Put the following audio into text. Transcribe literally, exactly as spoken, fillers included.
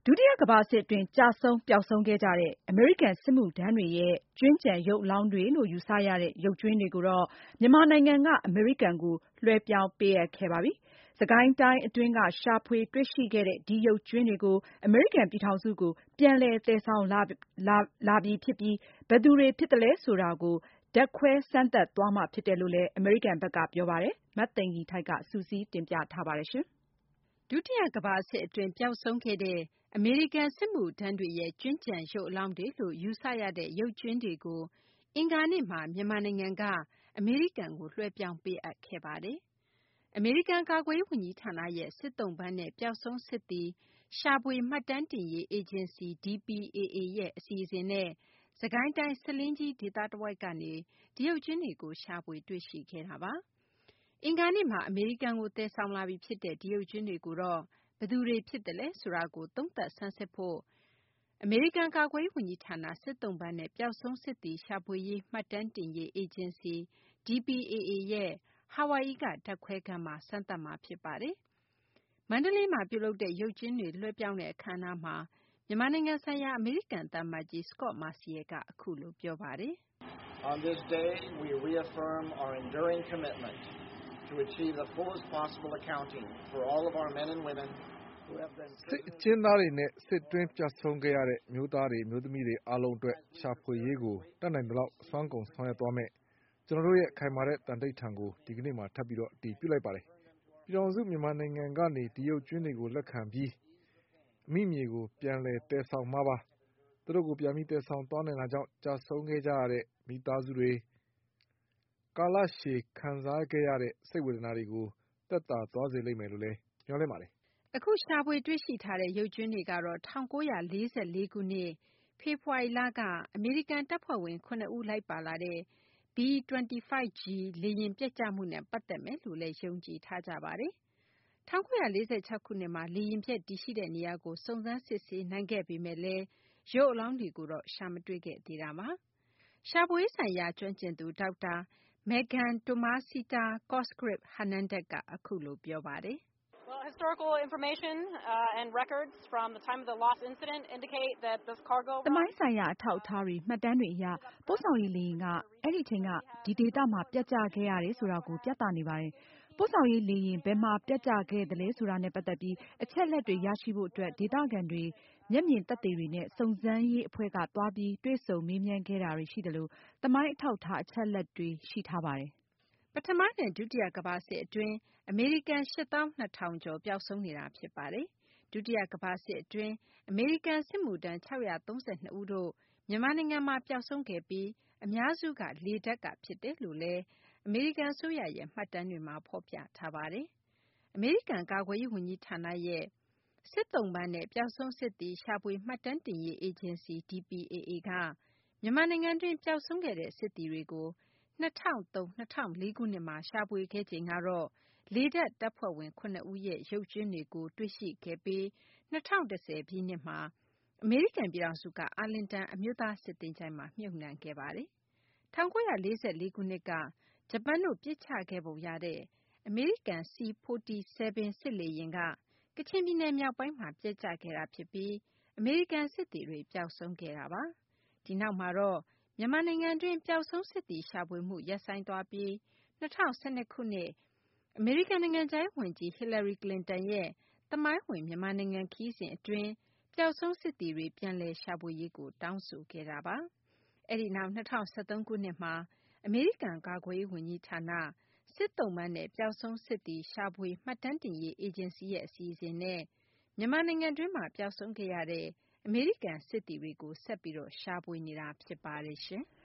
ဒုတိယကမ္ဘာစစ်အတွင်းကျဆုံးပျောက်ဆုံးခဲ့ကြတဲ့အမေရိကန်စစ်မှုထမ်းတွေရဲ့ကြွင်းကျန်ရုပ်အလောင်းတွေလို့ယူဆရတဲ့ရုပ်ကြွင်းတွေကိုတော့မြန်မာနိုင်ငံကအမေရိကန်ကိုလွှဲပြောင်းပေးအပ်ခဲ့ပါပြီ။စစ်ကိုင်းတိုင်းအတွင်းကရှာဖွေတွေ့ရှိခဲ့တဲ့ဒီရုပ်ကြွင်းတွေကိုအမေရိကန်ပြည်ထောင်စုကိုပြန်လည်သယ်ဆောင်လာလာလာပြီဖြစ်ပြီးဘယ်သူတွေဖြစ်တယ်လဲဆိုတာကိုဓာတ်ခွဲစမ်းသပ်သွားမှာဖြစ်တယ်လို့လည်းအမေရိကန်ဘက်ကပြောပါတယ်။မသိင်္ဂီထိုက်ကစုစည်းတင်ပြထားပါတယ်။ဒုတိယကမ္ဘာစစ်အတွင်းပျောက်ဆုံးခဲ့တဲ့အမေရိကန်စစ်မှုထမ်းတွေရဲ့ကြွင်းကျန်ရုပ်အလောင်းတွေလို့ယူဆရတဲ့ရုပ်ကြွင်းတွေကိုအင်္ဂါနေ့မှာမြန်မာနိုင်ငံကအမေရိကန်ကိုလွှဲပြောင်းပေးအပ်ခဲ့ပါတယ်။အမေရိကန်ကာကွယ်ရေးဝန်ကြီးဌာနရဲ့စစ်သုံ့ပန်းနဲ့ပျောက်ဆုံးစစ်သည်ရှာဖွေမှတ်တမ်းတင်ရေးအေဂျင်စီ D P A A ရဲ့အစီအစဉ်နဲ့စစ်ကိုင်းတိုင်းဆားလင်းကြီးဒေသတဝိုက်ကနေဒီရုပ်ကြွင်းတွေကိုရှာဖွေတွေ့ရှိခဲ့တာပါ။အင်္ဂါနေ့မှာအမေရိကန်ကိုသယ်ဆောင်လာပြီဖြစ်တဲ့ဒီရုပ်ကြွင်းတွေကိုတော့ဘယ်သူတွေဖြစ်တယ်လဲဆိုတာကိုသုံးသပ်ဆန်းစစ်ဖို့အမေရိကန်ကာကွယ်ရေးဝန်ကြီးဌာနစစ်သုံ့ပန်းနဲ့ပျောက်ဆုံးစစ်သည်ရှာဖွေရေးမှတ်တမ်းတင်ရေးအေဂျင်စီ D P A A ရဲ့ဟာဝိုင်အီကဓာတ်ခွဲခန်းမှာစမ်းသပ်မှာဖြစ်ပါတယ်။မန္တလေးမှာပြုလုပ်တဲ့ရုပ်ကြွင်းတွေလွှဲပြောင်းတဲ့အခမ်းအနားမှာမြန်မာနိုင်ငံဆိုင်ရာအမေရိကန်သံအမတ်ကြီး Scot Marciel ကအခုလိုပြောပါတယ်။ On this day we reaffirm our enduring commitment to achieve the fullest possible accounting for all of our men and women စစ်အကျဉ်းသားတွေနဲ့စစ်တွင်းပျောက်ဆုံးခဲ့ရတဲ့မျိုးသားတွေမျိုးသမီးတွေအားလုံးအတွက်ရှာဖွေရေးကိုတတ်နိုင်သလောက်အစွမ်းကုန်ဆောင်ရွက်သွားမယ်ကျွန်တော်တို့ရဲ့ခိုင်မာတဲ့တန်တိတ်ထံကိုဒီကနေ့မှထပ်ပြီးတော့အတည်ပြုလိုက်ပါတယ်ပြည်တော်စုမြန်မာနိုင်ငံကနေဒီရုပ်ကျွန်းတွေကိုလက်ခံပြီးအမိမြေကိုပြန်လည်တည်ဆောင်မှာပါသူတို့ကိုပြန်ပြီးတည်ဆောင်သွားနိုင်တာကြောင့်ကြာဆုံးခဲ့ကြရတဲ့မိသားစုတွေကာလရှည်ခံစားခဲ့ရတဲ့စိတ်ဝေဒနာတွေကိုသက်သာသွားစေလိမ့်မယ်လို့လည်းမျှော်လင့်ပါတယ်အခုရှာဖွေတွေ့ရှိထားတဲ့ရုပ်ကြွင်းတွေကတော့၁၉၄၄ခုနှစ်ဖေဖော်ဝါရီလကအမေရိကန်တပ်ဖွဲ့ဝင်၇ဦးလိုက်ပါလာတဲ့ B ၂၅ G လေယာဉ်ပျက်ကျမှုနဲ့ပတ်သက်မယ်လို့လည်းယုံကြည်ထားကြပါတယ်။၁၉၄၆ခုနှစ်မှာလေယာဉ်ပျက်တည်ရှိတဲ့နေရာကိုစုံစမ်းစစ်ဆေးနိုင်ခဲ့ပေမယ့်လည်းရုပ်အလောင်းတွေကိုတော့ရှာမတွေ့ခဲ့သေးတာပါ။ရှာဖွေရေးဆိုင်ရာကျွမ်းကျင်သူဒေါက်တာ Megan Tomasita Cosgriff-Hernandez ကအခုလိုပြောပါတယ်။ Historical information uh, and records from the time of the loss incident indicate that this cargo သမိုင်းဆိုင်ရာအထောက်အထားတွေမှတ်တမ်းတွေအရပို့ဆောင်ရေးလေယာဉ်ကအဲ့ဒီချိန်ကဒီဒေသမှာပြတ်ကျခဲ့ရတယ်ဆိုတာကိုပြသနေပါတယ်။ပို့ဆောင်ရေးလေယာဉ်ဘယ်မှာပြတ်ကျခဲ့တယ်လဲဆိုတာနဲ့ပတ်သက်ပြီးအချက်လက်တွေရရှိဖို့အတွက်ဒေသခံတွေမျက်မြင်သက်သေတွေနဲ့စုံစမ်းရေးအဖွဲ့ကသွားပြီးတွေ့ဆုံမေးမြန်းခဲ့တာတွေရှိတယ်လို့သမိုင်းအထောက်အထားအချက်လက်တွေရှိထားပါတယ်။ပထမနဲ့ဒုတိယကမ္ဘာစစ်အတွင်းအမေရိကန်၈သောင်း၂ထောင်ကျော်ပျောက်ဆုံးနေတာဖြစ်ပါတယ်။ဒုတိယကမ္ဘာစစ်အတွင်းအမေရိကန်စစ်မှုထမ်း၆၃၂ဦးတို့မြန်မာနိုင်ငံမှာပျောက်ဆုံးခဲ့ပြီးအများစုကလေတပ်ကဖြစ်တယ်လို့လည်းအမေရိကန်အစိုးရရဲ့မှတ်တမ်းတွေမှာဖော်ပြထားပါတယ်။အမေရိကန်ကာကွယ်ရေးဝန်ကြီးဌာနရဲ့စစ်သုံ့ပန်းနဲ့ပျောက်ဆုံးစစ်သည်ရှာဖွေမှတ်တမ်းတင်ရေးအေဂျင်စီ D P A A ကမြန်မာနိုင်ငံတွင်းပျောက်ဆုံးခဲ့တဲ့စစ်သည်တွေကို၂၀၀၃-၂၀၀၄ခုနှစ်မှာရှာဖွေခဲ့ချိန်ကတော့လေတပ်တပ်ဖွဲ့ဝင်၇ဦးရဲ့ရုပ်ကြွင်းတွေကိုတွေ့ရှိခဲ့ပြီး၂၀၁၀ပြည့်နှစ်မှာအမေရိကန်ပြည်ထောင်စုကအာလင်တန်အမျိုးသားစစ်သင်္ချိုင်းမှာမြှုပ်နှံခဲ့ပါတယ်။၁၉၄၄ခုနှစ်ကဂျပန်တို့ပစ်ချခဲ့ပုံရတဲ့အမေရိကန် C ၄၇ စစ်လေယာဉ်ကကချင်ပြည်နယ်မြောက်ပိုင်းမှာပျက်ကျခဲ့တာဖြစ်ပြီးအမေရိကန်စစ်သည်တွေပျောက်ဆုံးခဲ့တာပါ။ဒီနောက်မှာတော့မြန်မာနိုင်ငံတွင်းပျောက်ဆုံးစစ်သည်ရှာဖွေမှုရပ်ဆိုင်းသွားပြီး၂၀၁၂ခုနှစ်အမေရိကန်နိုင်ငံခြားရေးဝန်ကြီး Hillary Clinton ရဲ့သမိုင်းဝင်မြန်မာနိုင်ငံခရီးစဉ်အတွင်းပျောက်ဆုံးစစ်သည်တွေပြန်လည်ရှာဖွေရေးကိုတောင်းဆိုခဲ့တာပါ။အဲဒီနောက်၂၀၁၃ခုနှစ်မှာအမေရိကန်ကာကွယ်ရေးဝန်ကြီးဌာနစစ်သုံ့ပန်းနဲ့ပျောက်ဆုံးစစ်သည်ရှာဖွေမှတ်တမ်းတင်ရေးအေဂျင်စီရဲ့အစီအစဉ်နဲ့မြန်မာနိုင်ငံတွင်းမှာပျောက်ဆုံးခဲ့ရတဲ့အမေရိကန်စစ်သည်တွေကိုဆက်ပြီးရှာဖွေနေတာဖြစ်ပါတယ်ရှင်။